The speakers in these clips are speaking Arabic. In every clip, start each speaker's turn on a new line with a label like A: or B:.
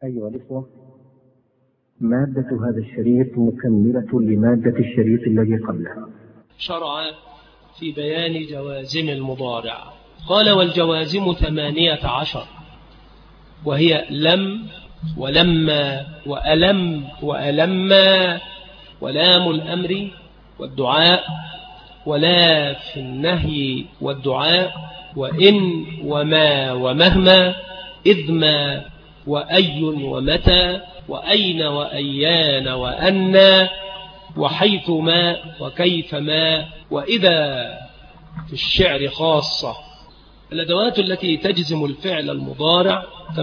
A: أيها الإخوة، مادة هذا الشريط مكملة لمادة الشريط الذي قبله.
B: شرع في بيان جوازم المضارع. قال: والجوازم 18، وهي لم ولما وألم وألما ولام الأمر والدعاء ولا في النهي والدعاء وإن وما ومهما إذ ما وأي ومتى وأين وأيان وأنا وحيث ما وكيف ما وإذا في الشعر خاصة. الأدوات التي تجزم الفعل المضارع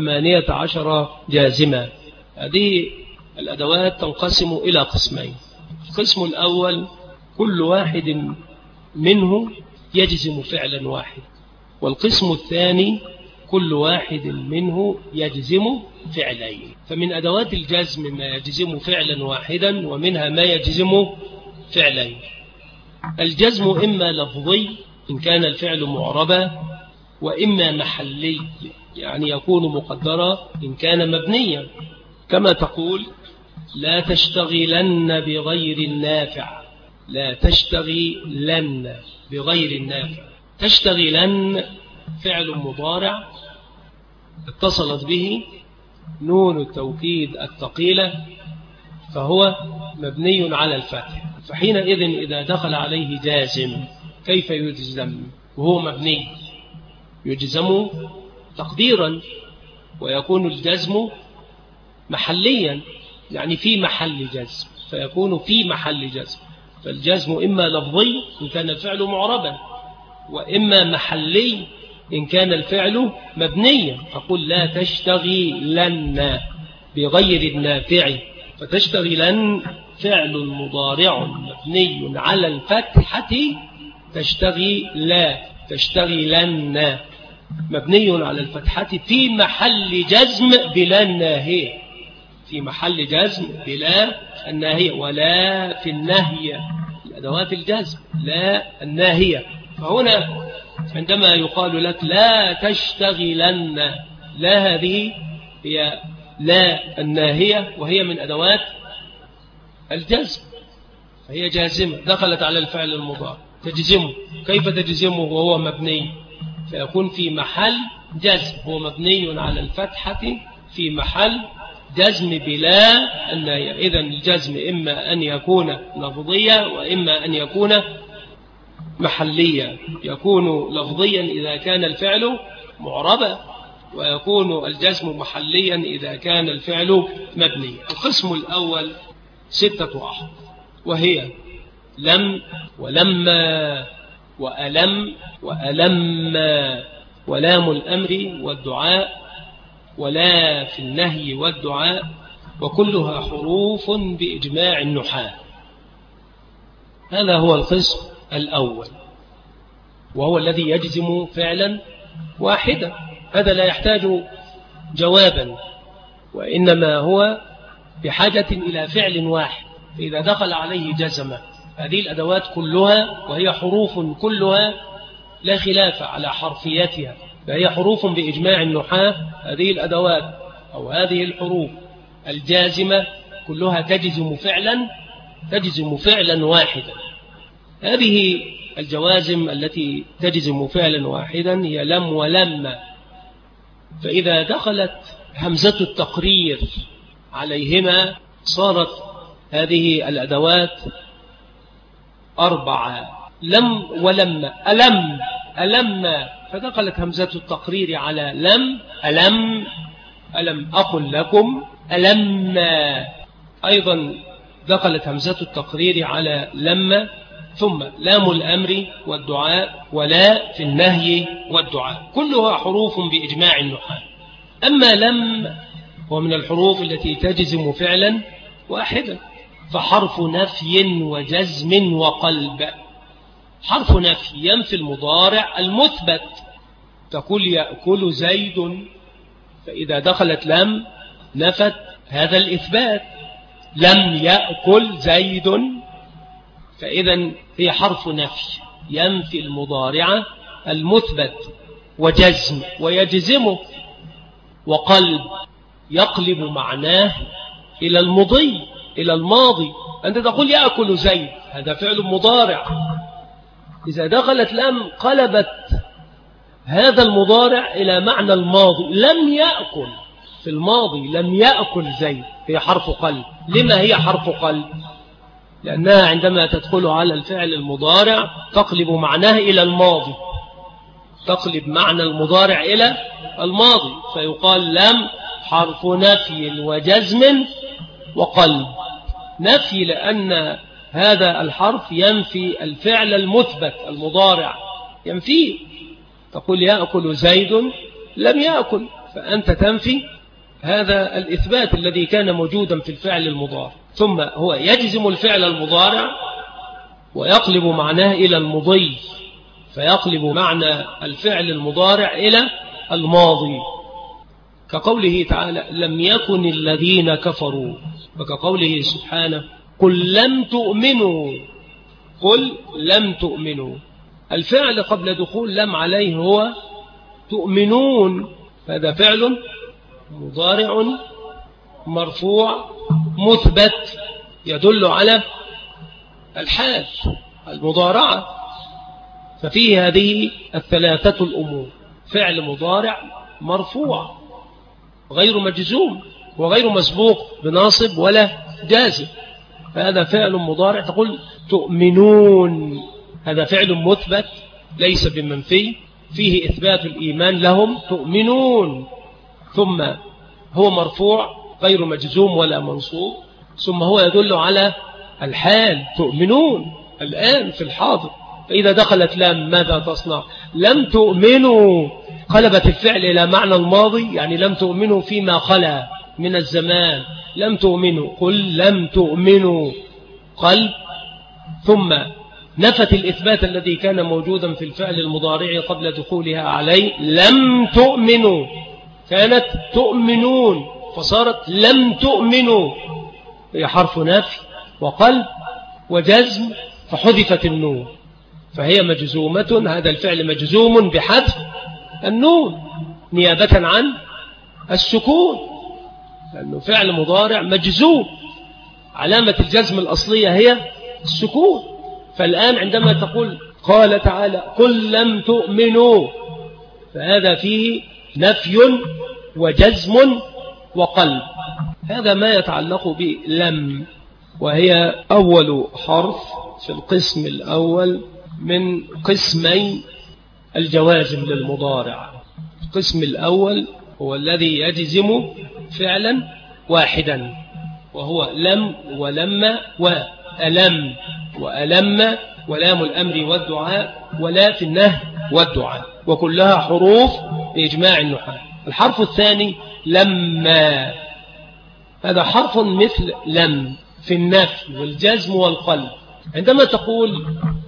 B: 18 جازمة. هذه الأدوات تنقسم إلى قسمين. القسم الأول كل واحد منه يجزم فعلا واحد، والقسم الثاني كل واحد منه يجزم فعلين. فمن أدوات الجزم ما يجزم فعلا واحدا، ومنها ما يجزم فعلين. الجزم إما لفظي إن كان الفعل معربا، وإما محلي يعني يكون مقدرا إن كان مبنيا، كما تقول: لا تشتغلن بغير النافع. لا تشتغلن بغير النافع. تشتغلن فعل مضارع اتصلت به نون التوكيد الثقيلة، فهو مبني على الفتح. فحينئذ إذا دخل عليه جازم كيف يجزم وهو مبني؟ يجزم تقديرا، ويكون الجزم محليا يعني في محل جزم، فيكون في محل جزم. فالجزم إما لفظي إن كان الفعل معربا، وإما محلي إن كان الفعل مبنيا. أقول: لا تشتغلن بغير النافع. فتشتغلن فعل مضارع مبني على الفتحة. تشتغلن مبني على الفتحة في محل جزم بلا الناهية. في محل جزم بلا الناهية. ولا في النهي، الأدوات الجزم لا الناهية. فهنا عندما يقال لك لا تشتغلن، لا هذه هي لا الناهية، وهي من أدوات الجزم، فهي جازمة دخلت على الفعل المضارع تجزمه. كيف تجزمه وهو مبني؟ فيكون في محل جزم، هو مبني على الفتحة في محل جزم بلا الناهية. إذن الجزم إما أن يكون لفظيا وإما أن يكون محليا. يكون لفظيا إذا كان الفعل معربا، ويكون الجزم محليا إذا كان الفعل مبني. القسم الأول 6 أحرف، وهي لم ولما وألم وألما ولام الأمر والدعاء ولا في النهي والدعاء، وكلها حروف بإجماع النحاة. هذا هو القسم الأول، وهو الذي يجزم فعلا واحدا. هذا لا يحتاج جوابا، وإنما هو بحاجة إلى فعل واحد. فإذا دخل عليه جزم. هذه الأدوات كلها وهي حروف كلها لا خلاف على حرفيتها، فهي حروف بإجماع النحاة. هذه الأدوات أو هذه الحروف الجازمة كلها تجزم فعلا واحدا. هذه الجوازم التي تجزم فعلا واحدا هي لم ولما. فإذا دخلت همزة التقرير عليهما صارت هذه الأدوات 4. لم ولما. ألم فدخلت همزة التقرير على لم. ألم أقل لكم. ألما أيضا دخلت همزة التقرير على لما. ثم لام الأمر والدعاء ولا في النهي والدعاء، كلها حروف بإجماع النحاة. أما لم هو من الحروف التي تجزم فعلا واحدا، فحرف نفي وجزم وقلب. حرف نفي ينفي المضارع المثبت. تقول: يأكل زيد، فإذا دخلت لم نفت هذا الإثبات. لم يأكل زيد، فإذا هي حرف نفي ينفي المضارع المثبت، وجزم ويجزمه، وقلب يقلب معناه إلى المضي، إلى الماضي. أنت تقول يأكل زيد، هذا فعل مضارع. إذا دخلت لم قلبت هذا المضارع إلى معنى الماضي. لم يأكل في الماضي، لم يأكل زيد، هي حرف قلب. لما هي حرف قلب؟ لأنها عندما تدخل على الفعل المضارع تقلب معناه إلى الماضي، تقلب معنى المضارع إلى الماضي، فيقال لم حرف نفي وجزم وقلب. نفي لأن هذا الحرف ينفي الفعل المثبت المضارع، ينفيه. تقول يأكل زيد، لم يأكل، فأنت تنفي هذا الإثبات الذي كان موجودا في الفعل المضارع. ثم هو يجزم الفعل المضارع ويقلب معناه إلى المضي، فيقلب معنى الفعل المضارع إلى الماضي، كقوله تعالى لم يكن الذين كفروا، وكقوله سبحانه قل لم تؤمنوا، قل لم تؤمنوا. الفعل قبل دخول لم عليه هو تؤمنون، هذا فعل مضارع مرفوع مثبت يدل على الحال المضارعة. ففيه هذه الثلاثة الأمور: فعل مضارع مرفوع غير مجزوم وغير مسبوق بناصب ولا جازم، فهذا فعل مضارع. تقول تؤمنون، هذا فعل مثبت ليس بمنفي، فيه إثبات الإيمان لهم، تؤمنون. ثم هو مرفوع غير مجزوم ولا منصوب، ثم هو يدل على الحال، تؤمنون الآن في الحاضر. فإذا دخلت لام ماذا تصنع؟ لم تؤمنوا، قلبت الفعل إلى معنى الماضي، يعني لم تؤمنوا فيما خلا من الزمان، لم تؤمنوا. قل لم تؤمنوا قلب، ثم نفت الإثبات الذي كان موجودا في الفعل المضارع قبل دخولها عليه. لم تؤمنوا كانت تؤمنون فصارت لم تؤمنوا، هي حرف نفي وقلب وجزم، فحذفت النون فهي مجزومة. هذا الفعل مجزوم بحذف النون نيابة عن السكون، لأنه فعل مضارع مجزوم، علامة الجزم الأصلية هي السكون. فالآن عندما تقول قال تعالى قل لم تؤمنوا، فهذا فيه نفي وجزم وقلب. هذا ما يتعلق بلم، وهي أول حرف في القسم الأول من قسمي الجوازم للمضارع. القسم الأول هو الذي يجزم فعلا واحدا، وهو لم ولما وألم، وألم ولام الأمر والدعاء ولا في النهي والدعاء، وكلها حروف بإجماع النحاة. الحرف الثاني لما، هذا حرف مثل لم في النفي والجزم والقلب. عندما تقول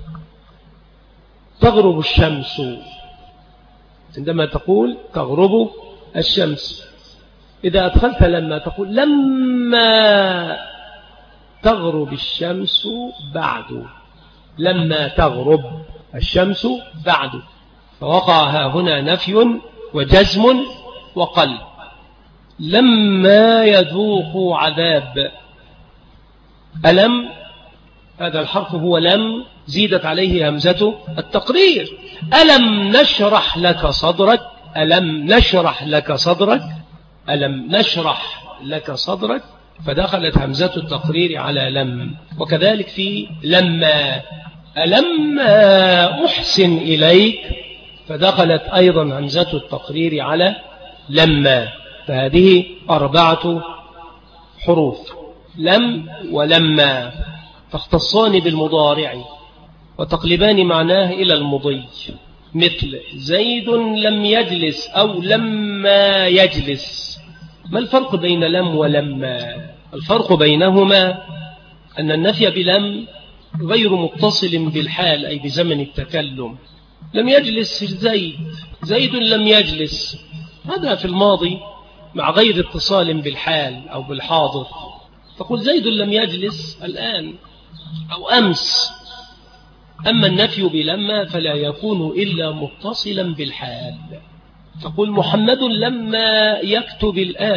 B: تغرب الشمس، عندما تقول تغرب الشمس، إذا أدخلت لما تقول لما تغرب الشمس بعد، لما تغرب الشمس بعد، فوقع هنا نفي وجزم وقلب. لما يذوق عذاب، ألم، هذا الحرف هو لم، زيدت عليه همزة التقرير. ألم نشرح لك صدرك، ألم نشرح لك صدرك، ألم نشرح لك صدرك، فدخلت همزة التقرير على لم. وكذلك في لما، ألما أحسن إليك، فدخلت أيضا همزة التقرير على لما. فهذه 4 حروف، لم ولما، تختصان بالمضارع وتقلبان معناه إلى المضي، مثل زيد لم يجلس أو لما يجلس. ما الفرق بين لم ولما؟ الفرق بينهما أن النفي بلم غير متصل بالحال، أي بزمن التكلم. لم يجلس زيد، زيد لم يجلس، هذا في الماضي مع غير اتصال بالحال أو بالحاضر. تقول زيد لم يجلس الآن أو أمس. أما النفي بلما فلا يكون إلا متصلا بالحال. تقول محمد لما يكتب الآن،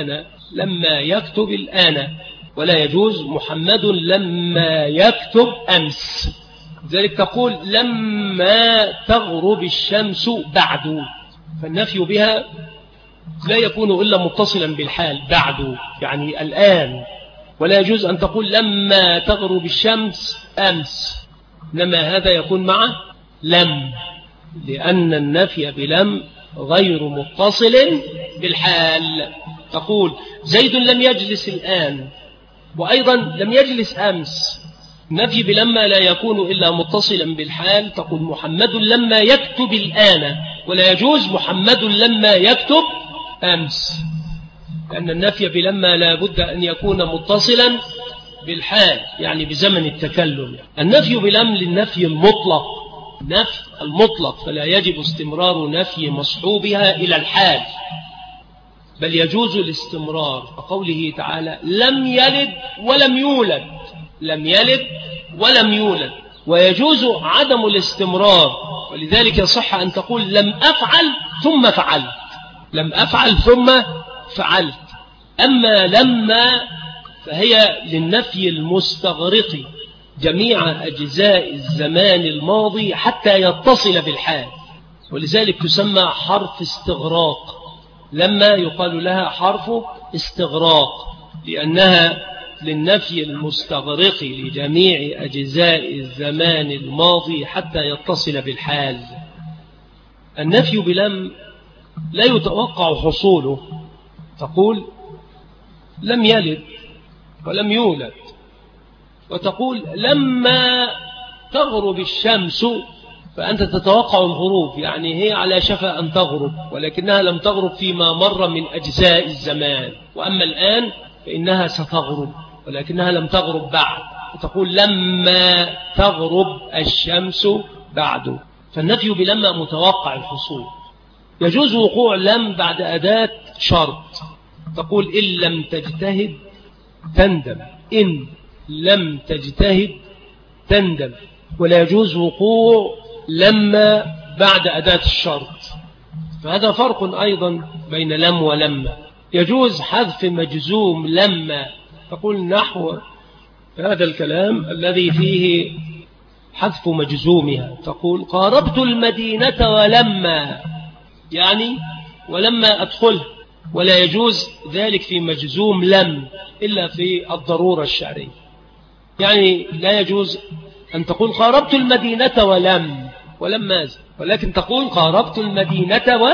B: لما يكتب الآن، ولا يجوز محمد لما يكتب أمس. لذلك تقول لما تغرب الشمس بعد، فالنفي بها لا يكون إلا متصلا بالحال بعد، يعني الآن. ولا يجوز أن تقول لما تغرب الشمس أمس، لما هذا يكون مع لم، لأن النفي بلم غير متصل بالحال. تقول زيد لم يجلس الآن، وأيضا لم يجلس أمس. النفي بلما لا يكون إلا متصلا بالحال. تقول محمد لما يكتب الآن، ولا يجوز محمد لما يكتب أمس، لأن النفي بلما لا بد أن يكون متصلا بالحال، يعني بزمن التكلم. النفي بلم للنفي المطلق، نفي المطلق، فلا يجب استمرار نفي مصحوبها إلى الحال، بل يجوز الاستمرار. كقوله تعالى لم يلد ولم يولد، لم يلد ولم يولد. ويجوز عدم الاستمرار، ولذلك يصح أن تقول لم أفعل ثم فعلت، لم أفعل ثم فعلت. أما لما فهي للنفي المستغرق جميع أجزاء الزمان الماضي حتى يتصل بالحال، ولذلك تسمى حرف استغراق. لما يقال لها حرف استغراق لأنها للنفي المستغرق لجميع أجزاء الزمان الماضي حتى يتصل بالحال. النفي بلم لا يتوقع حصوله. تقول لم يلد ولم يولد، وتقول لما تغرب الشمس، فأنت تتوقع الغروب، يعني هي على شفا أن تغرب، ولكنها لم تغرب فيما مر من أجزاء الزمان، وأما الآن فإنها ستغرب ولكنها لم تغرب بعد. وتقول لما تغرب الشمس بعد. فالنفي بلما متوقع الحصول. يجوز وقوع لم بعد أداة شرط. تقول إن لم تجتهد تندم، إن لم تجتهد تندم. ولا يجوز وقوع لما بعد أداة الشرط، فهذا فرق أيضا بين لم ولما. يجوز حذف مجزوم لما. تقول نحو هذا الكلام الذي فيه حذف مجزومها، تقول قاربت المدينة ولما، يعني ولما أدخل. ولا يجوز ذلك في مجزوم لم إلا في الضرورة الشعرية، يعني لا يجوز أن تقول قاربت المدينة ولما، ولكن تقول قاربت المدينة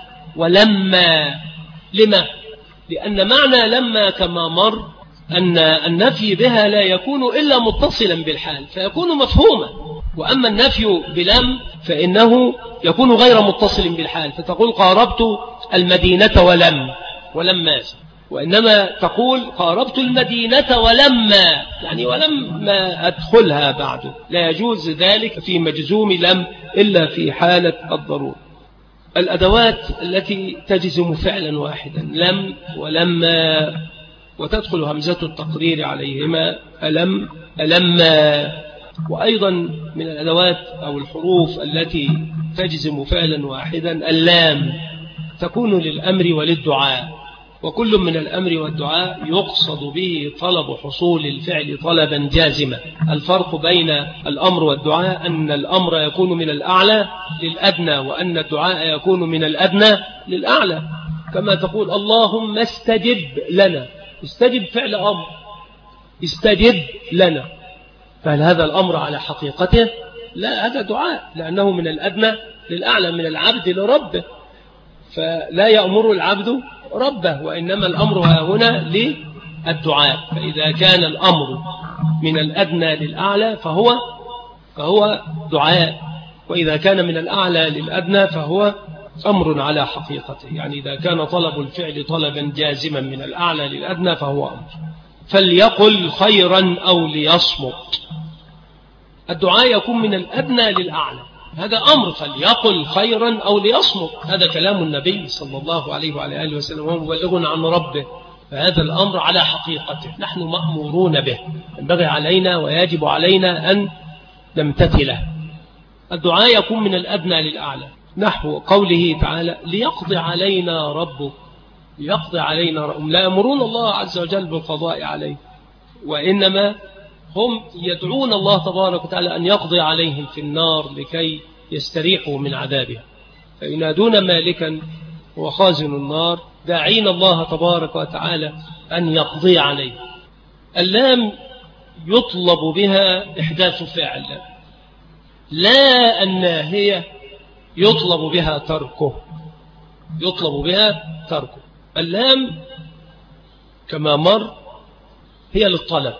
B: ولما. لما؟ لأن معنى لما كما مر أن النفي بها لا يكون إلا متصلا بالحال فيكون مفهوما، وأما النفي بلم فإنه يكون غير متصل بالحال، فتقول قاربت المدينة ولما، وإنما تقول قاربت المدينة ولما، يعني ولما أدخلها بعد. لا يجوز ذلك في مجزوم لم إلا في حالة الضرورة. الأدوات التي تجزم فعلا واحدا لم ولما، وتدخل همزة التقرير عليهما ألم ألما. وأيضا من الأدوات أو الحروف التي تجزم فعلا واحدا اللام، تكون للأمر وللدعاء، وكل من الأمر والدعاء يقصد به طلب حصول الفعل طلبا جازما. الفرق بين الأمر والدعاء أن الأمر يكون من الأعلى للأدنى، وأن الدعاء يكون من الأدنى للأعلى. كما تقول اللهم استجب لنا، استجب فعل أمر، استجب لنا، فهل هذا الأمر على حقيقته؟ لا، هذا دعاء، لأنه من الأدنى للأعلى، من العبد لربه، فلا يأمر العبد ربه، وإنما الأمر هنا للدعاء. فإذا كان الأمر من الأدنى للأعلى فهو دعاء، وإذا كان من الأعلى للأدنى فهو أمر على حقيقته. يعني إذا كان طلب الفعل طلبا جازما من الأعلى للأدنى فهو أمر. فليقل خيرا أو ليصمت، الدعاء يكون من الأدنى للأعلى، هذا أمر، فليقل خيرا أو ليصمت، هذا كلام النبي صلى الله عليه وعلى آله وسلم، وهو مبلغ عن ربه، فهذا الأمر على حقيقته نحن مأمورون به، ينبغي علينا ويجب علينا أن نمتثله. الدعاء يكون من الأدنى للأعلى، نحو قوله تعالى ليقضي علينا ربك يقضي علينا، هم لا يأمرون الله عز وجل بالقضاء عليه، وإنما هم يدعون الله تبارك وتعالى أن يقضي عليهم في النار لكي يستريحوا من عذابها، فينادون مالكا وخازن النار داعين الله تبارك وتعالى أن يقضي عليه. اللام يطلب بها إحداث فعل، لا الناهية يطلب بها تركه، يطلب بها تركه. اللام كما مر هي للطلب،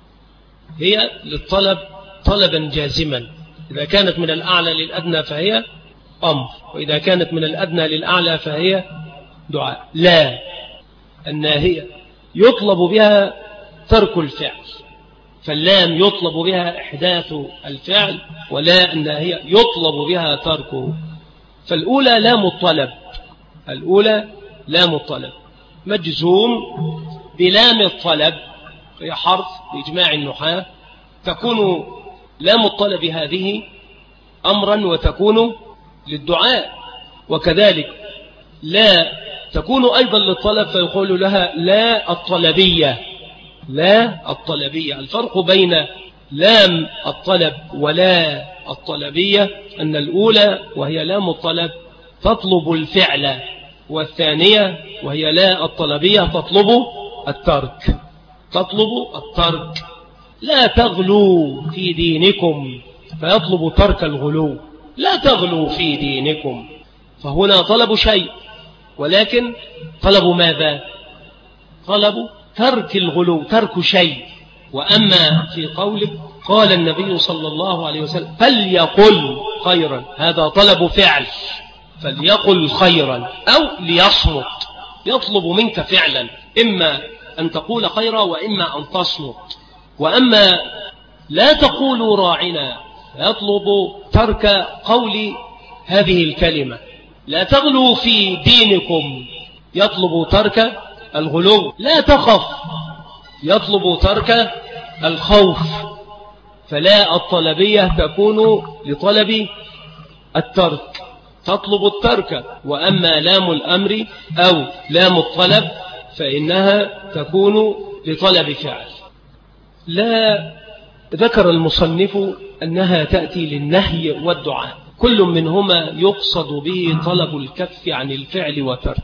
B: هي للطلب طلبا جازما، إذا كانت من الأعلى للأدنى فهي أمر، وإذا كانت من الأدنى للأعلى فهي دعاء. لا الناهية يطلب بها ترك الفعل، فاللام يطلب بها إحداث الفعل، ولا الناهية يطلب بها تركه. فالأولى لام الطلب، الأولى لام الطلب مجزوم بلام الطلب، هي حرف بإجماع النحاة، تكون لام الطلب هذه أمرا وتكون للدعاء، وكذلك لا تكون أيضا للطلب فيقول لها لا الطلبية، لا الطلبية. الفرق بين لام الطلب ولا الطلبية أن الأولى وهي لام الطلب تطلب الفعل، والثانية وهي لا الطلبية تطلب الترك، تطلب الترك. لا تغلوا في دينكم فيطلب ترك الغلو، لا تغلوا في دينكم، فهنا طلب شيء، ولكن طلب ماذا؟ طلب ترك الغلو، ترك شيء. وأما في قولك قال النبي صلى الله عليه وسلم فليقل خيرا، هذا طلب فعل، فليقل خيرا أو ليصمت، يطلب منك فعلا، إما أن تقول خيرا وإما أن تصمت. وأما لا تقولوا راعنا يطلب ترك قول هذه الكلمة، لا تغلوا في دينكم يطلب ترك الغلو، لا تخف يطلب ترك الخوف. فلا الطلبية تكون لطلب الترك، تطلب الترك. وأما لام الأمر أو لام الطلب فإنها تكون لطلب فعل. لا ذكر المصنف أنها تأتي للنهي والدعاء، كل منهما يقصد به طلب الكف عن الفعل وترك.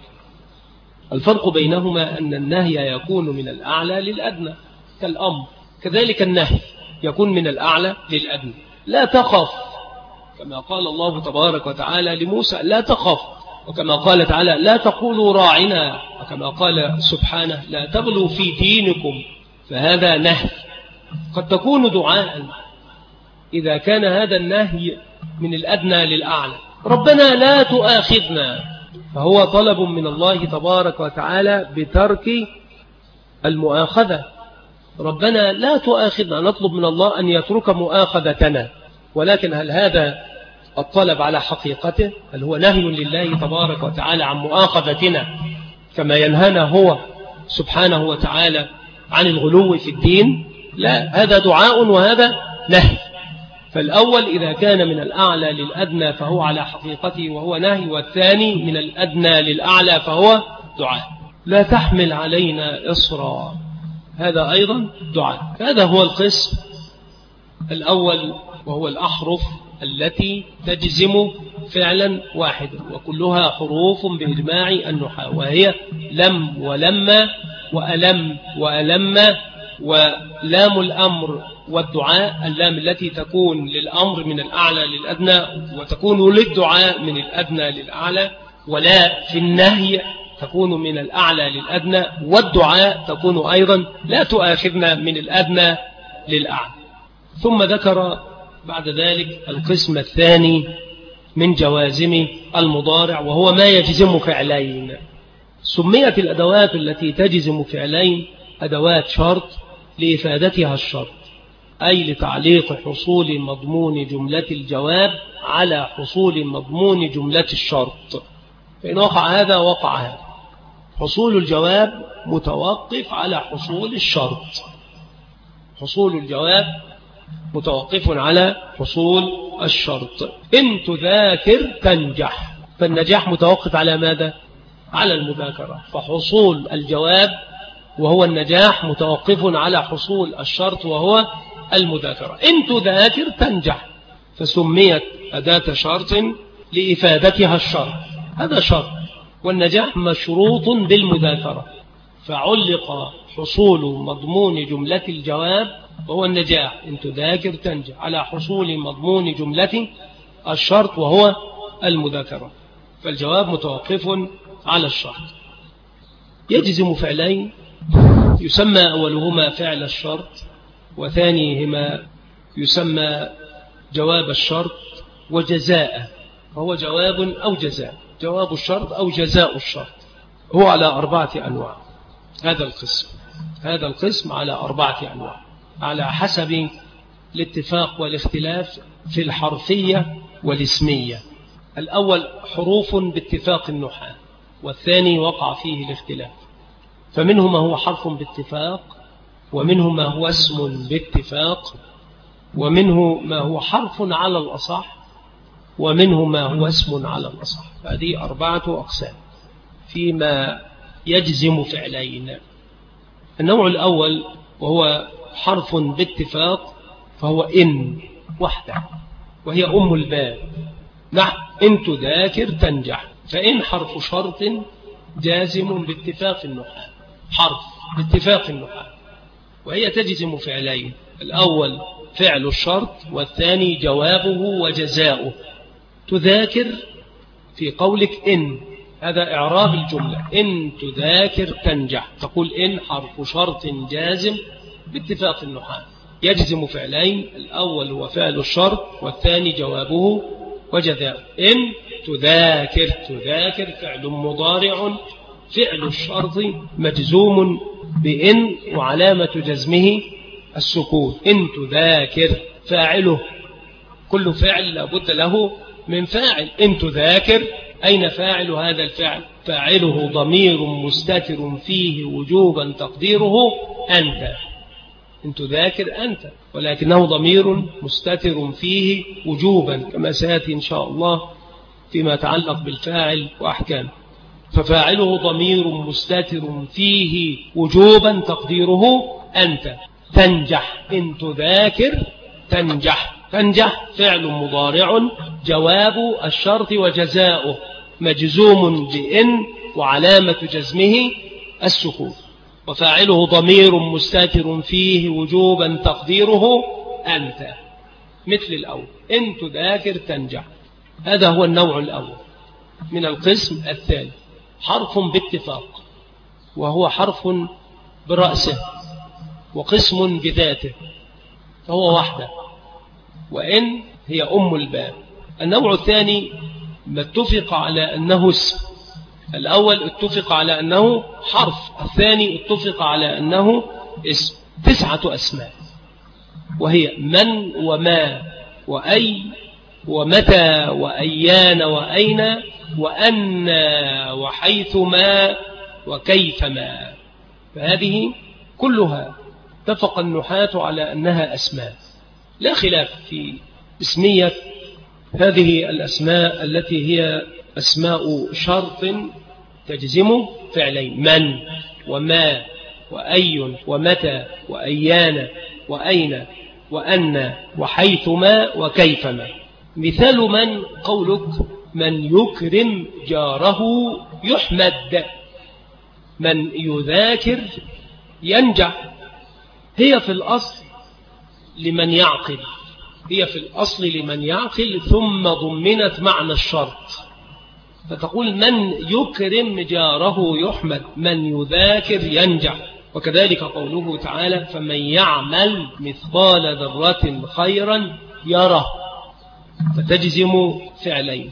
B: الفرق بينهما أن النهي يكون من الأعلى للأدنى كالأمر، كذلك النهي يكون من الأعلى للأدنى. لا تخف كما قال الله تبارك وتعالى لموسى لا تخف، وكما قال تعالى لا تقولوا راعنا، وكما قال سبحانه لا تغلوا في دينكم، فهذا نهي. قد تكون دعاء إذا كان هذا النهي من الأدنى للأعلى، ربنا لا تؤاخذنا، فهو طلب من الله تبارك وتعالى بترك المؤاخذة. ربنا لا تؤاخذنا، نطلب من الله أن يترك مؤاخذتنا، ولكن هل هذا الطلب على حقيقته؟ هل هو نهي لله تبارك وتعالى عن مؤاخذتنا كما ينهانا هو سبحانه وتعالى عن الغلو في الدين؟ لا، هذا دعاء وهذا نهي. فالأول إذا كان من الأعلى للأدنى فهو على حقيقته وهو نهي، والثاني من الأدنى للأعلى فهو دعاء. لا تحمل علينا إصرا، هذا أيضا دعاء. هذا هو القسم الأول، وهو الأحرف التي تجزم فعلا واحدا، وكلها حروف بإجماع النحاة، وهي لم ولما وألم وألم. ولام الأمر والدعاء اللام التي تكون للأمر من الأعلى للأدنى وتكون للدعاء من الأدنى للأعلى. ولا في النهي تكون من الأعلى للأدنى، والدعاء تكون أيضا لا تؤاخذنا من الأدنى للأعلى. ثم ذكر بعد ذلك القسم الثاني من جوازم المضارع، وهو ما يجزم فعلين. سميت الأدوات التي تجزم فعلين أدوات شرط لإفادتها الشرط، أي لتعليق حصول مضمون جملة الجواب على حصول مضمون جملة الشرط، فإن وقع هذا وقع هذا. حصول الجواب متوقف على حصول الشرط، حصول الجواب متوقف على حصول الشرط. إن تذاكر تنجح، فالنجاح متوقف على ماذا؟ على المذاكرة، فحصول الجواب وهو النجاح متوقف على حصول الشرط وهو المذاكرة. إن تذاكر تنجح، فسميت أداة شرط لإفادتها الشرط، هذا شرط، والنجاح مشروط بالمذاكرة، فعلق حصول مضمون جملة الجواب وهو النجاح إن تذاكر تنجح على حصول مضمون جملة الشرط وهو المذاكرة، فالجواب متوقف على الشرط. يجزم فعلين يسمى أولهما فعل الشرط، وثانيهما يسمى جواب الشرط وجزاء، فهو جواب أو جزاء، جواب الشرط أو جزاء الشرط، هو على 4 أنواع. هذا القسم على 4 أنواع على حسب الاتفاق والاختلاف في الحرفية والاسمية. الأول حروف باتفاق النحاة، والثاني وقع فيه الاختلاف، فمنه ما هو حرف باتفاق، ومنه ما هو اسم باتفاق، ومنه ما هو حرف على الأصح، ومنه ما هو اسم على الأصح. هذه 4 أقسام فيما يجزم فعلين. النوع الأول وهو حرف باتفاق، فهو إن وحده، وهي أم الباب، نحو إن تذاكر تنجح، فإن حرف شرط جازم باتفاق النحاة، حرف باتفاق النحاة، وهي تجزم فعلين، الأول فعل الشرط، والثاني جوابه وجزاؤه. تذاكر في قولك إن، هذا إعراب الجملة، إن تذاكر تنجح، تقول إن حرف شرط جازم باتفاق النحاة، يجزم فعلين، الأول هو فعل الشرط، والثاني جوابه وجزاؤه. إن تذاكر فعل مضارع، فعل الشرط مجزوم بإن، وعلامة جزمه السكون. إن تذاكر فاعله، كل فعل لابد له من فاعل. إن تذاكر، أين فاعل هذا الفعل؟ فاعله ضمير مستتر فيه وجوبا تقديره أنت. إن تذاكر أنت، ولكنه ضمير مستتر فيه وجوبا، كما سيأتي إن شاء الله فيما يتعلق بالفاعل وأحكامه. ففاعله ضمير مستتر فيه وجوبا تقديره أنت. تنجح، إن تذاكر تنجح فعل مضارع، جواب الشرط وجزاؤه مجزوم بإن، وعلامة جزمه السكون، وفاعله ضمير مستتر فيه وجوبا تقديره أنت، مثل الأول إن تذاكر تنجح. هذا هو النوع الأول من القسم الثاني، حرف باتفاق، وهو حرف برأسه وقسم بذاته، فهو وحده، وإن هي أم الباب. النوع الثاني ما اتفق على أنه اسم، الأول اتفق على أنه حرف، الثاني اتفق على أنه اسم. 9 أسماء، وهي من وما وأي ومتى وأيان وأين وأن وحيثما وكيفما، فهذه كلها اتفق النحاة على أنها أسماء، لا خلاف في اسمية هذه الأسماء التي هي أسماء شرط تجزم فعلين، من وما وأي ومتى وأيان وأين وأن وحيثما وكيفما. مثال من قولك من يكرم جاره يحمد، من يذاكر ينجح، هي في الأصل لمن يعقل، هي في الأصل لمن يعقل، ثم ضمنت معنى الشرط، فتقول من يكرم جاره يحمد، من يذاكر ينجح. وكذلك قوله تعالى فمن يعمل مثقال ذرة خيرا يره، فتجزم فعلين.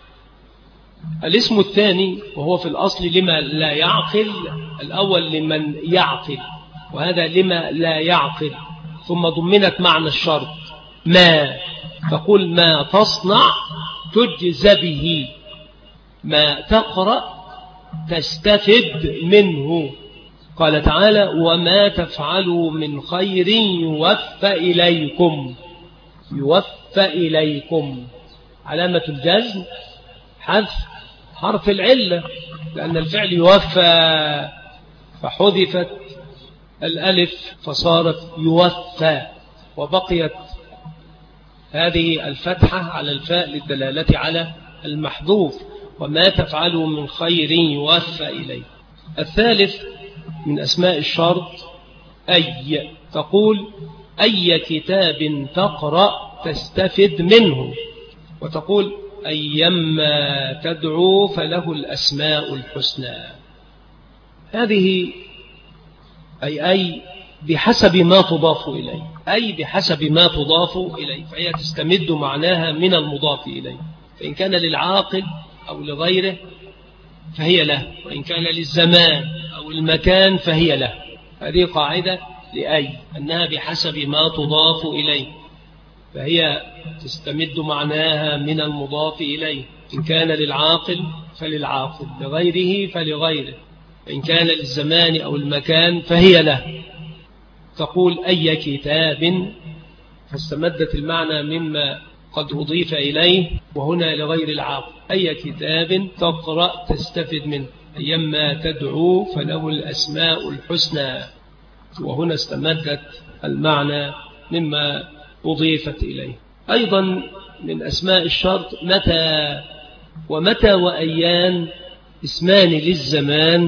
B: الاسم الثاني وهو في الأصل لما لا يعقل، الأول لمن يعقل، وهذا لما لا يعقل، ثم ضمنت معنى الشرط ما، تقول ما تصنع تجز به، ما تقرأ تستفد منه. قال تعالى وما تفعلوا من خير يوفى إليكم، علامة الجزم حذف حرف العلة، لأن الفعل يوفى فحذفت الألف فصارت يوفى، وبقيت هذه الفتحة على الفاء للدلالة على المحذوف، وما تفعلوا من خير يوفى إليه. الثالث من أسماء الشرط أي، تقول أي كتاب تقرأ تستفد منه، وتقول أيما تدعو فله الأسماء الحسنى. هذه أي بحسب ما تضاف إليه، أي بحسب ما تضاف إليه، فهي تستمد معناها من المضاف إليه، فإن كان للعاقل أو لغيره فهي له، وإن كان للزمان أو المكان فهي له. هذه قاعدة لأي، أنها بحسب ما تضاف إليه، فهي تستمد معناها من المضاف إليه، إن كان للعاقل فللعاقل، لغيره فلغيره، إن كان للزمان أو المكان فهي له. تقول أي كتاب، فاستمدت المعنى مما قد أضيف إليه، وهنا لغير العاقل. أي كتاب تقرأ تستفد منه، أيما تدعو فله الأسماء الحسنى، وهنا استمدت المعنى مما أضيفت إليه. أيضا من أسماء الشرط متى، ومتى وأيان اسمان للزمان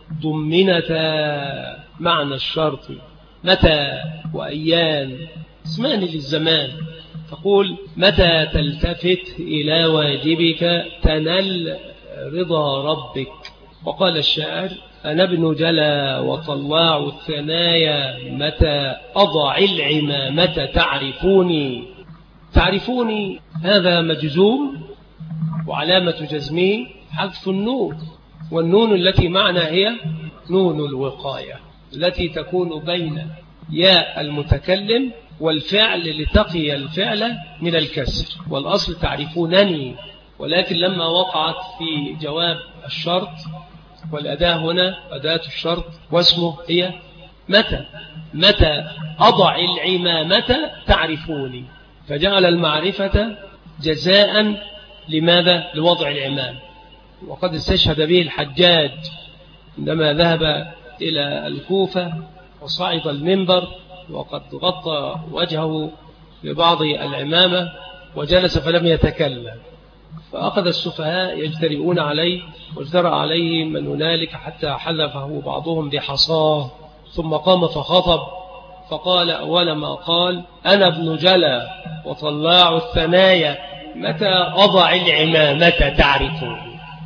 B: ضمنتا معنى الشرط. متى وأيان اسمان للزمان، تقول متى تلتفت إلى واجبك تنل رضا ربك. وقال الشاعر أنا ابن جلا وطلاع الثنايا متى أضع العمامة تعرفوني. تعرفوني هذا مجزوم، وعلامة جزمه حذف النون، والنون التي معنا هي نون الوقاية التي تكون بين ياء المتكلم والفعل لتقي الفعل من الكسر، والأصل تعرفونني، ولكن لما وقعت في جواب الشرط، والأداة هنا أداة الشرط واسمه هي متى، متى أضع العمامة تعرفوني، فجعل المعرفة جزاء لماذا؟ لوضع العمام. وقد استشهد به الحجاج عندما ذهب إلى الكوفة وصعد المنبر وقد غطى وجهه ببعض العمامة وجلس فلم يتكلم، فأخذ السفهاء يجترئون عليه، واجترأ عليه من هنالك حتى حذفه بعضهم بحصاه، ثم قام فخطب فقال أول ما قال أنا ابن جلا وطلاع الثنايا متى أضع العمامة تعرفون.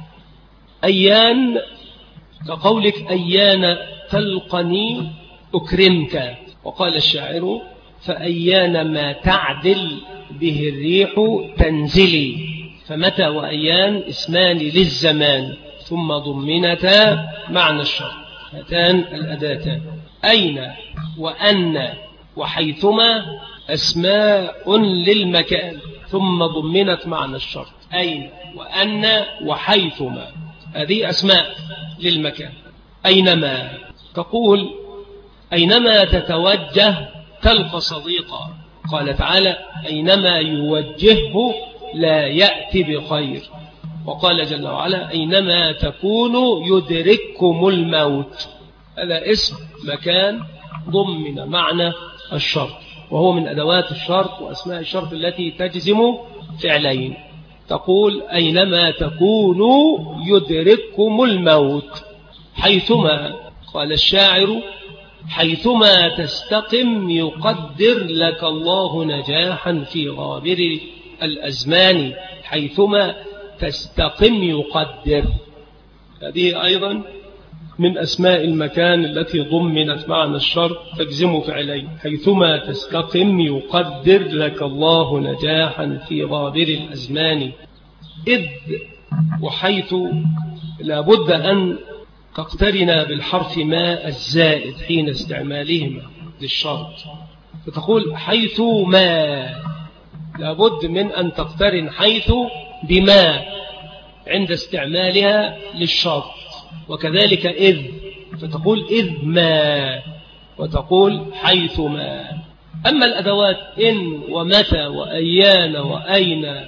B: أيان كقولك أيان تلقني أكرمك، وقال الشاعر فأيان ما تعدل به الريح تنزلي. فمتى وأيان اسمان للزمان ثم ضمنتا معنى الشرط، هاتان الأداتان. أين وأن وحيثما أسماء للمكان ثم ضمنت معنى الشرط. أين وأن وحيثما هذه أسماء للمكان. أينما تقول أينما تتوجه تلقى صديقا، قال تعالى أينما يوجهه لا يأتي بخير، وقال جل وعلا أينما تكونوا يدرككم الموت. هذا اسم مكان ضمن معنى الشرط، وهو من أدوات الشرط وأسماء الشرط التي تجزم فعلين. تقول أينما تكونوا يدرككم الموت. حيثما قال الشاعر حيثما تستقم يقدر لك الله نجاحا في غابر الأزمان. حيثما تستقم يقدر، هذه أيضا من أسماء المكان التي ضمنت معنى الشرط تجزم فعلين. حيثما تستقم يقدر لك الله نجاحا في غابر الأزمان. إذ وحيث لابد أن تقترن بالحرف ما الزائد حين استعمالهما للشرط، فتقول حيث ما، لابد من أن تقترن حيث بما عند استعمالها للشرط، وكذلك إذ، فتقول إذ ما وتقول حيث ما. أما الأدوات إن ومتى وأيان وأين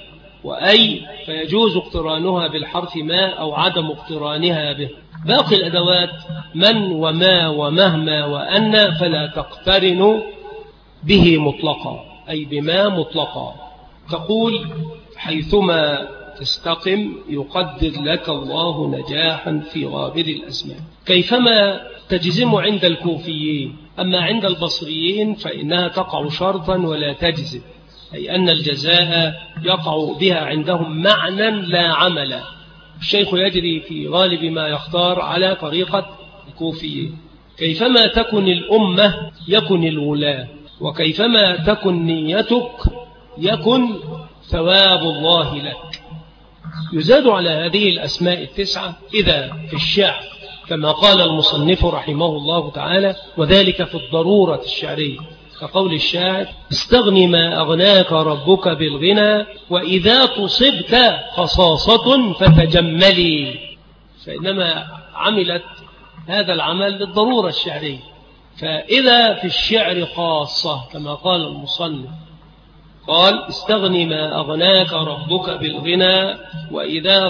B: وأي فيجوز اقترانها بالحرف ما أو عدم اقترانها به. باقي الأدوات من وما ومهما وأن فلا تقترن به مطلقا، أي بما مطلقا. تقول حيثما تستقم يقدر لك الله نجاحا في غابر الأزمان. كيفما تجزم عند الكوفيين، أما عند البصريين فإنها تقع شرطا ولا تجزم، أي أن الجزاء يقع بها عندهم معنى لا عملا. الشيخ يجري في غالب ما يختار على طريقة الكوفيين. كيفما تكن الأمة يكن الولاة، وكيفما تكن نيتك يكن ثواب الله لك. يزاد على هذه الأسماء التسعة إذا في الشعر كما قال المصنف رحمه الله تعالى: وذلك في الضرورة الشعرية، كقول الشاعر: استغني ما أغناك ربك بالغنى، وإذا تصبت خصاصة فتجملي. فإنما عملت هذا العمل للضرورة الشعرية. فإذا في الشعر خاصة كما قال المصنف، قال: استغني ما أغناك ربك بالغنى، وإذا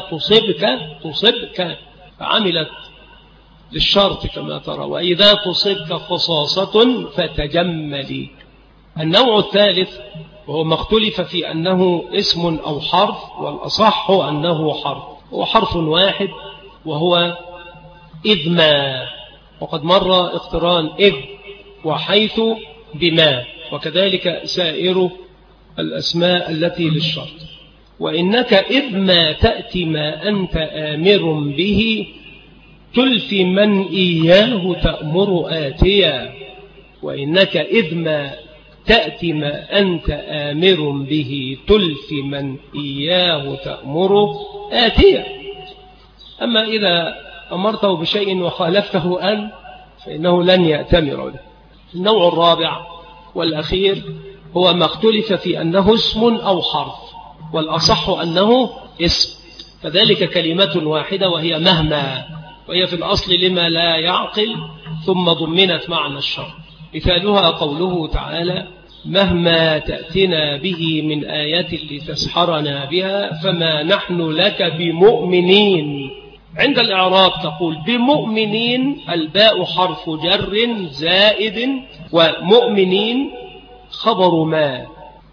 B: تصبك فعملت للشرط كما ترى، وإذا تصبك خصاصة فتجملي. النوع الثالث وهو ما اختلف في أنه اسم أو حرف، والأصح أنه حرف، هو حرف واحد وهو إذ ما، وقد مر اقتران إذ وحيث بما، وكذلك سائر الأسماء التي للشرط. وإنك إذ ما تأتي ما أنت آمر به تلفي من إياه تأمر آتيا. وإنك إذ ما تأتي ما أنت آمر به تلفي من إياه تأمر آتيا. أما إذا أمرته بشيء وخالفته أن فإنه لن يأتمر له. النوع الرابع والأخير هو ما اختلف في أنه اسم أو حرف، والأصح أنه اسم، فذلك كلمة واحدة وهي مهما، وهي في الأصل لما لا يعقل ثم ضمنت معنى الشرط. مثالها قوله تعالى: مهما تأتنا به من آية لتسحرنا بها فما نحن لك بمؤمنين. عند الإعراب تقول بمؤمنين الباء حرف جر زائد، ومؤمنين خبر ما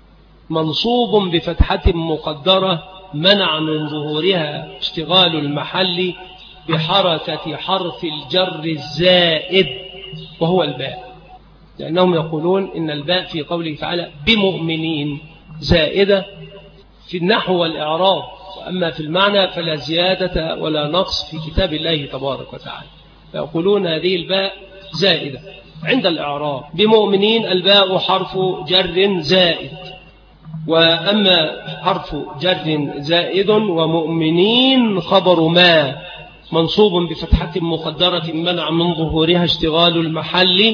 B: منصوب بفتحة مقدرة منع من ظهورها اشتغال المحل بحركة حرف الجر الزائد وهو الباء، لأنهم يقولون إن الباء في قوله تعالى بمؤمنين زائدة في النحو والإعراب، وأما في المعنى فلا زيادة ولا نقص في كتاب الله تبارك وتعالى، فيقولون هذه الباء زائدة. عند الإعراب بمؤمنين الباء حرف جر زائد، وأما حرف جر زائد ومؤمنين خبر ما منصوب بفتحة مقدرة منع من ظهورها اشتغال المحل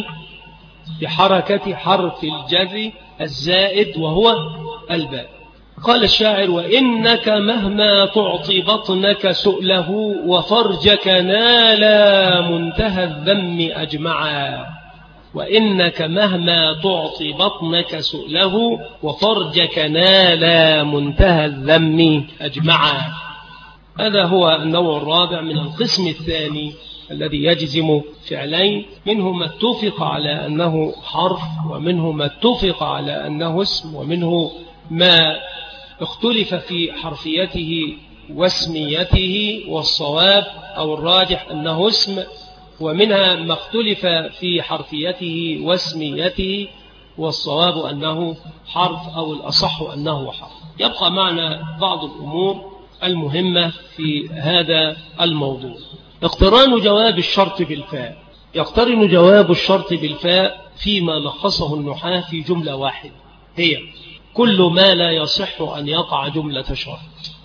B: بحركة حرف الجر الزائد وهو الباء. قال الشاعر: وإنك مهما تعطي بطنك سؤله وفرجك نالا منتهى الذم أجمعا. وإنك مهما تعطي بطنك سؤله وفرجك نالا منتهى الذم أجمعا. هذا هو النوع الرابع من القسم الثاني الذي يجزم فعلين، منه ما اتفق على أنه حرف، ومنه ما اتفق على أنه اسم، ومنه ما اختلف في حرفيته واسميته، والصواب أو الراجح أنه اسم، ومنها ما اختلف في حرفيته واسميته، والصواب أنه حرف أو الأصح أنه حرف. يبقى معنا بعض الأمور المهمة في هذا الموضوع. اقتران جواب الشرط بالفاء. يقترن جواب الشرط بالفاء فيما لخصه النحاة في جملة واحدة، هي كل ما لا يصح أن يقع جملة شرط.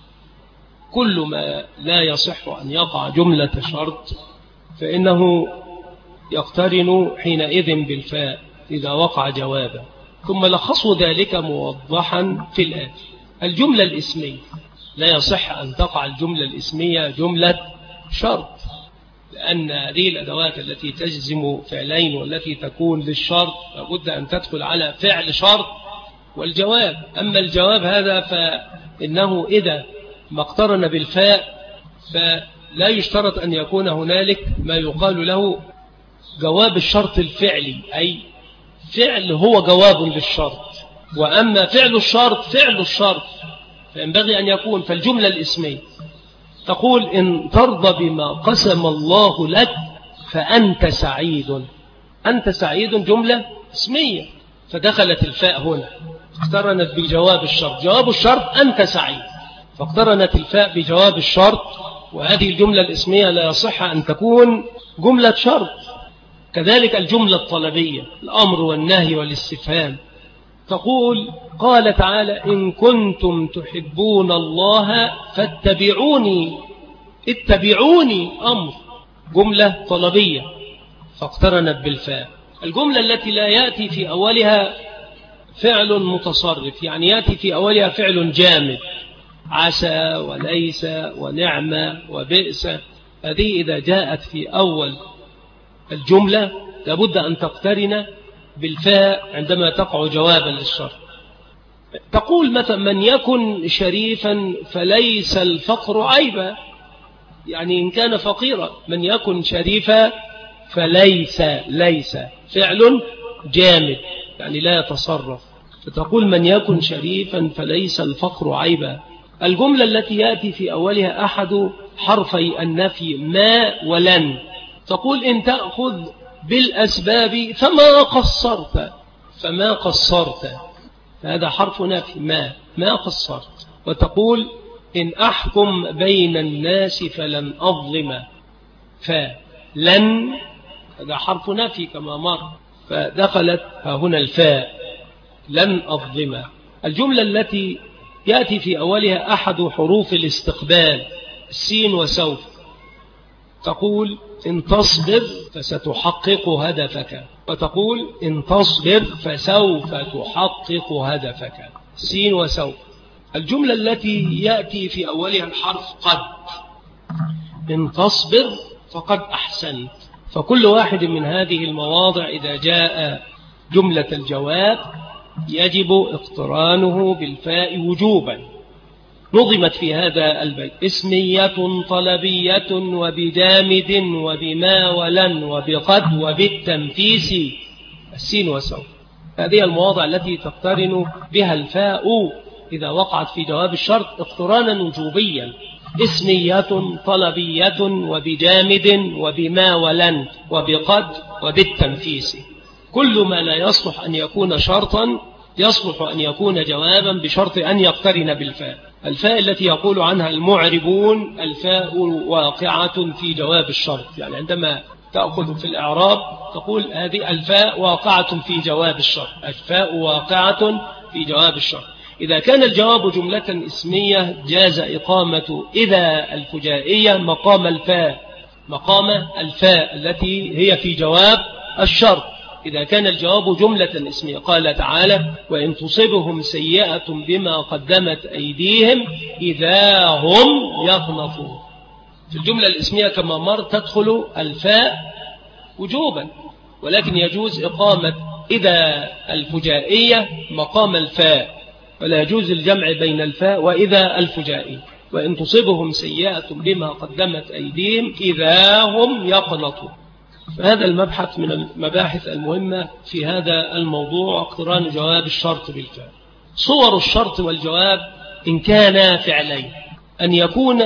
B: كل ما لا يصح أن يقع جملة شرط فإنه يقترن حينئذ بالفاء إذا وقع جوابا. ثم لخصوا ذلك موضحا في الآتي: الجملة الإسمية لا يصح أن تقع الجملة الإسمية جملة شرط، لأن هذه الأدوات التي تجزم فعلين والتي تكون للشرط لابد أن تدخل على فعل شرط والجواب. أما الجواب هذا إنه إذا ما اقترن بالفاء فلا يشترط أن يكون هنالك ما يقال له جواب الشرط الفعلي، أي فعل هو جواب للشرط، وأما فعل الشرط فعل الشرط فينبغي أن يكون. فالجملة الإسمية تقول إن ترضى بما قسم الله لك فأنت سعيد. أنت سعيد جملة اسمية، فدخلت الفاء هنا اقترنت بجواب الشرط. جواب الشرط أنت سعيد، فاقترنت الفاء بجواب الشرط، وهذه الجملة الاسمية لا يصح أن تكون جملة شرط. كذلك الجملة الطلبية، الأمر والنهي والاستفهام، تقول قال تعالى إن كنتم تحبون الله فاتبعوني. اتبعوني أمر، جملة طلبية فاقترنت بالفاء. الجملة التي لا يأتي في أولها فعل متصرف، يعني يأتي في أولها فعل جامد، عسى وليس ونعمة وبئس، هذه إذا جاءت في أول الجملة لابد أن تقترن بالفاء عندما تقع جوابا للشرط. تقول مثلا من يكن شريفا فليس الفقر عيبا، يعني إن كان فقيرا. من يكن شريفا فليس فعل جامد يعني لا يتصرف، فتقول من يكن شريفا فليس الفقر عيبا. الجملة التي يأتي في أولها أحد حرفي النفي ما ولن، تقول إن تأخذ بالأسباب فما قصرت، هذا حرف نفي ما قصرت. وتقول إن أحكم بين الناس فلن أظلم، فلن هذا حرف نفي كما مر، فدخلت هنا الفاء لن أظلم. الجملة التي يأتي في أولها أحد حروف الاستقبال السين وسوف، تقول إن تصبر فستحقق هدفك، وتقول إن تصبر فسوف تحقق هدفك، السين وسوف. الجملة التي يأتي في أولها الحرف قد، إن تصبر فقد أحسنت. فكل واحد من هذه المواضع إذا جاء جملة الجواب يجب اقترانه بالفاء وجوبا. نظمت في هذا البيت اسمية طلبية وبجامد وبما ولن وبقد وبالتنفيس، السين وسوف. هذه المواضع التي تقترن بها الفاء إذا وقعت في جواب الشرط اقترانا وجوبيا، اسمية طلبية وبجامد وبما ولن وبقد وبالتنفيس. كل ما لا يصلح أن يكون شرطا يصلح أن يكون جوابا بشرط أن يقترن بالفاء. الفاء التي يقول عنها المعربون الفاء واقعة في جواب الشرط، يعني عندما تأخذ في الإعراب تقول هذه الفاء واقعة في جواب الشرط، الفاء واقعة في جواب الشرط. إذا كان الجواب جملة اسمية جاز إقامة إذا الفجائية مقام الفاء التي هي في جواب الشرط. إذا كان الجواب جملة اسمية قال تعالى وإن تصبهم سيئة بما قدمت أيديهم إذا هم يقنطون. في الجملة الاسمية كما مر تدخل الفاء وجوبا، ولكن يجوز إقامة إذا الفجائية مقام الفاء، ولا يجوز الجمع بين الفاء وإذا الفجائية. وإن تصبهم سيئة بما قدمت أيديهم إذا هم يقنطون. فهذا المبحث من المباحث المهمة في هذا الموضوع، اقتران جواب الشرط بالفعل. صور الشرط والجواب إن كان فعلين أن يكون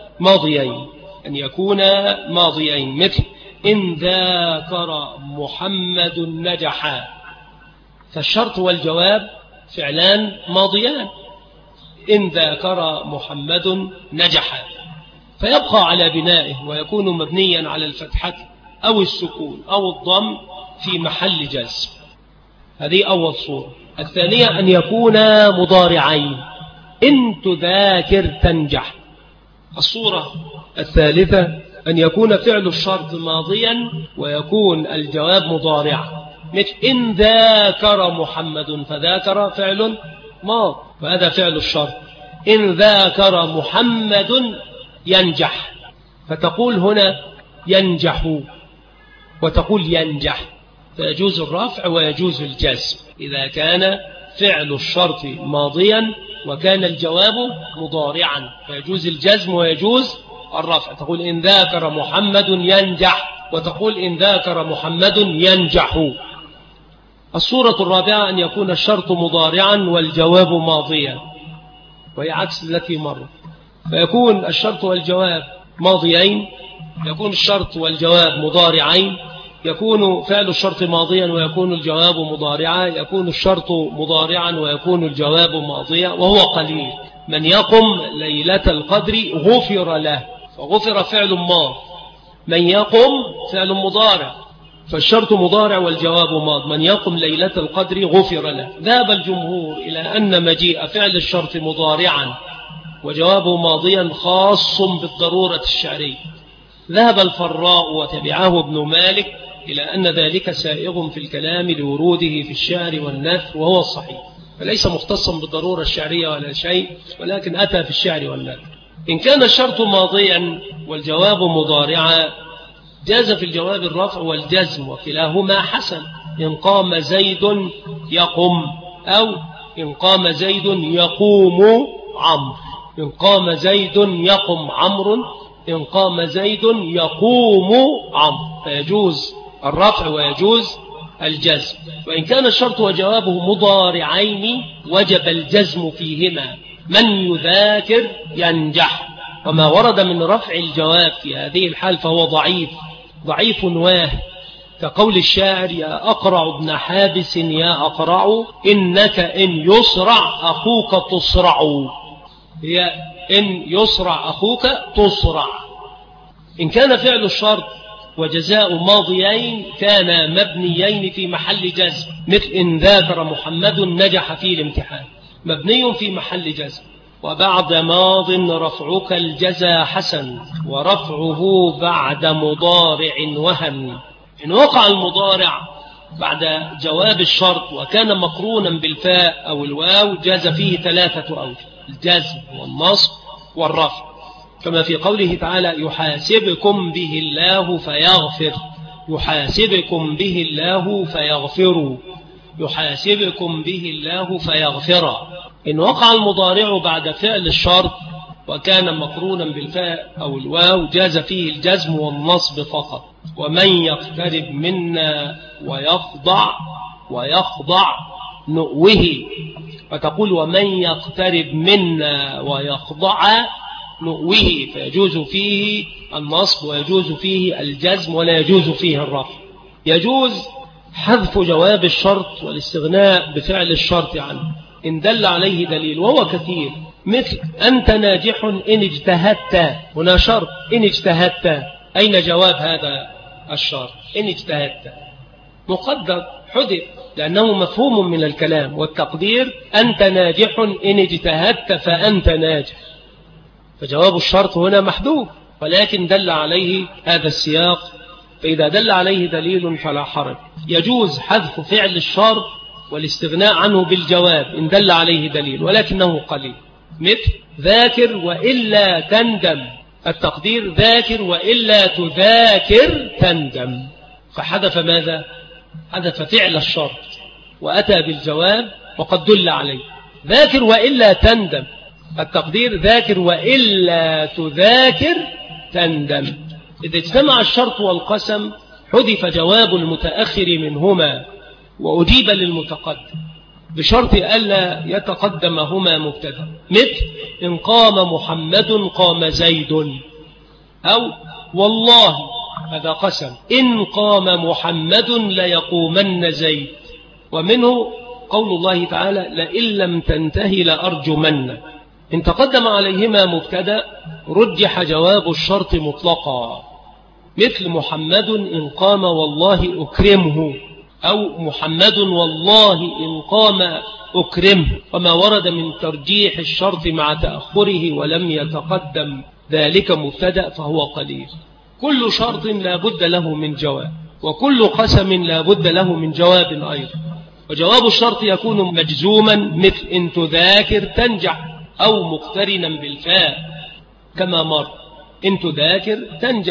B: ماضيين مثل إن ذاكر محمد نجحا، فالشرط والجواب فعلان ماضيان. إن ذاكر محمد نجحا فيبقى على بنائه ويكون مبنيا على الفتحة أو السكون أو الضم في محل جزم. هذه أول صورة. الثانية أن يكون مضارعين، إن تذاكر تنجح. الصورة الثالثة أن يكون فعل الشرط ماضيا ويكون الجواب مضارعا، مثل إن ذاكر محمد، فذاكر فعل ماض وهذا فعل الشرط. إن ذاكر محمد ينجح، فتقول هنا ينجح وتقول ينجح، فيجوز الرفع ويجوز الجزم إذا كان فعل الشرط ماضيا وكان الجواب مضارعا، فيجوز الجزم ويجوز الرفع. تقول إن ذاكر محمد ينجح، وتقول إن ذاكر محمد ينجح. الصورة الرابعة أن يكون الشرط مضارعا والجواب ماضيا، وهي عكس التي مر، فيكون الشرط والجواب ماضيين، يكون الشرط والجواب مضارعين، يكون فعل الشرط ماضيا ويكون الجواب مضارعا، يكون الشرط مضارعا ويكون الجواب ماضيا، وهو قليل. من يقم ليلة القدر غفر له، فغفر فعل ماض، من يقم فعل مضارع، فالشرط مضارع والجواب ماض. من يقم ليلة القدر غفر له. ذهب الجمهور إلى أن مجيء فعل الشرط مضارعا وجوابه ماضيا خاص بالضرورة الشعرية. ذهب الفراء وتبعه ابن مالك إلى أن ذلك سائغ في الكلام لوروده في الشعر والنثر، وهو الصحيح، فليس مختصا بالضرورة الشعرية ولا شيء، ولكن أتى في الشعر والنثر. إن كان الشرط ماضيا والجواب مضارعا جاز في الجواب الرفع والجزم، وكلاهما حسن. إن قام زيد يقم، أو إن قام زيد يقوم عمرو، إن قام زيد يقم عمرو، إن قام زيد يقوم عمرو، فيجوز الرفع ويجوز الجزم. وإن كان الشرط وجوابه مضارعين وجب الجزم فيهما. من يذاكر ينجح. وما ورد من رفع الجواب في هذه الحال فهو ضعيف واه، كقول الشاعر: يا أقرع ابن حابس يا أقرع، إنك إن يسرع أخوك تصرع. هي إن يسرع أخوك تصرع. إن كان فعل الشرط وجزاء ماضيين كان مبنيين في محل جزم، مثل إن ذاكر محمد نجح في الامتحان، مبني في محل جزم. وبعد ماض رفعك الجزا حسن، ورفعه بعد مضارع وهن. إن وقع المضارع بعد جواب الشرط وكان مقرونا بالفاء أو الواو جاز فيه 3 أوجه: الجزم والنصب والرفع، كما في قوله تعالى: يحاسبكم به الله فيغفر، يحاسبكم به الله فيغفر، يحاسبكم به الله فيغفر. إن وقع المضارع بعد فعل الشرط وكان مقرونا بالفاء أو الواو جاز فيه الجزم والنصب فقط. ومن يقترب منا ويخضع نؤوه، فتقول ومن يقترب منا ويخضع نؤوه، فيجوز فيه النصب ويجوز فيه الجزم ولا يجوز فيه الرفع. يجوز حذف جواب الشرط والاستغناء بفعل الشرط عنه إن دل عليه دليل، وهو كثير، مثل أنت ناجح إن اجتهدت. هنا شرط إن اجتهدت، أين جواب هذا الشرط؟ إن اجتهدت مقدر حذف لأنه مفهوم من الكلام، والتقدير أنت ناجح إن اجتهدت فأنت ناجح، فجواب الشرط هنا محذوف، ولكن دل عليه هذا السياق، فإذا دل عليه دليل فلا حرج. يجوز حذف فعل الشرط والاستغناء عنه بالجواب إن دل عليه دليل، ولكنه قليل، مثل ذاكر وإلا تندم، التقدير ذاكر وإلا تذاكر تندم، فحذف ماذا؟ حذف فعل الشرط وأتى بالجواب وقد دل عليه. ذاكر وإلا تندم، التقدير ذاكر وإلا تذاكر تندم. إذا اجتمع الشرط والقسم حذف جواب المتأخر منهما وأجيب للمتقدم بشرط ألا يتقدمهما مبتدا، مثل إن قام محمد قام زيد، أو والله هذا قسم إن قام محمد ليقومن زيد. ومنه قول الله تعالى لئن لم تنتهي لأرجمن. إن تقدم عليهما مبتدا رجح جواب الشرط مطلقا، مثل محمد إن قام والله أكرمه، أو محمد والله إن قام أكرمه. وما ورد من ترجيح الشرط مع تأخره ولم يتقدم ذلك مبتدا فهو قليل. كل شرط لا بد له من جواب، وكل قسم لا بد له من جواب أيضا. وجواب الشرط يكون مجزوما، مثل إن تذاكر تنجح، أو مقترنا بالفاء كما مر إن تذاكر تنجح.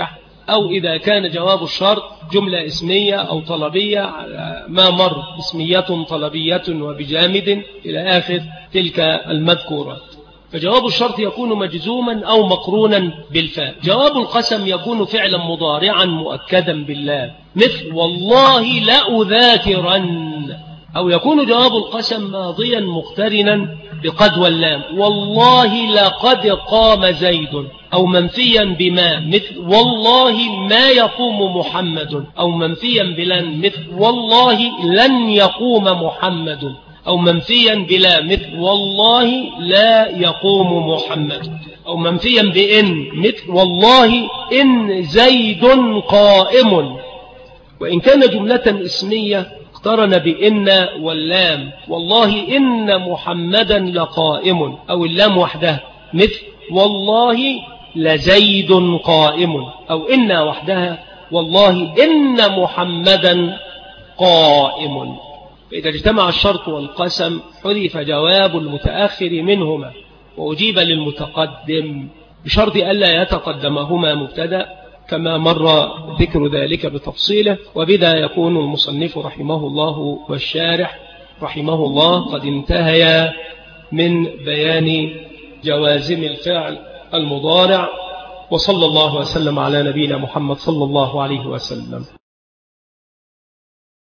B: أو إذا كان جواب الشرط جملة اسمية أو طلبية ما مر اسمية طلبية وبجامد إلى آخر تلك المذكورات. فجواب الشرط يكون مجزوما أو مقرونا بالفاء. جواب القسم يكون فعلا مضارعا مؤكدا بالله، مثل والله لأذاكرن، أو يكون جواب القسم ماضيا مقترنا بقد واللام، والله لقد قام زيد، أو منفيا بما، مثل والله ما يقوم محمد، أو منفيا بلن، مثل والله لن يقوم محمد، أو منفيا بلا، مثل والله لا يقوم محمد، أو منفيا بإن، مثل والله إن زيد قائم. وإن كان جملة اسمية اقترن بإن واللام، والله إن محمدا لقائم، أو اللام وحدها، مثل والله لزيد قائم، أو إن وحدها، والله إن محمدا قائم. فإذا اجتمع الشرط والقسم حذف جواب المتأخر منهما وأجيب للمتقدم بشرط ألا يتقدمهما مبتدأ كما مر ذكر ذلك بتفصيله. وبذا يكون المصنف رحمه الله والشارح رحمه الله قد انتهيا من بيان جوازم الفعل المضارع. وصلى الله وسلم على نبينا محمد صلى الله عليه وسلم.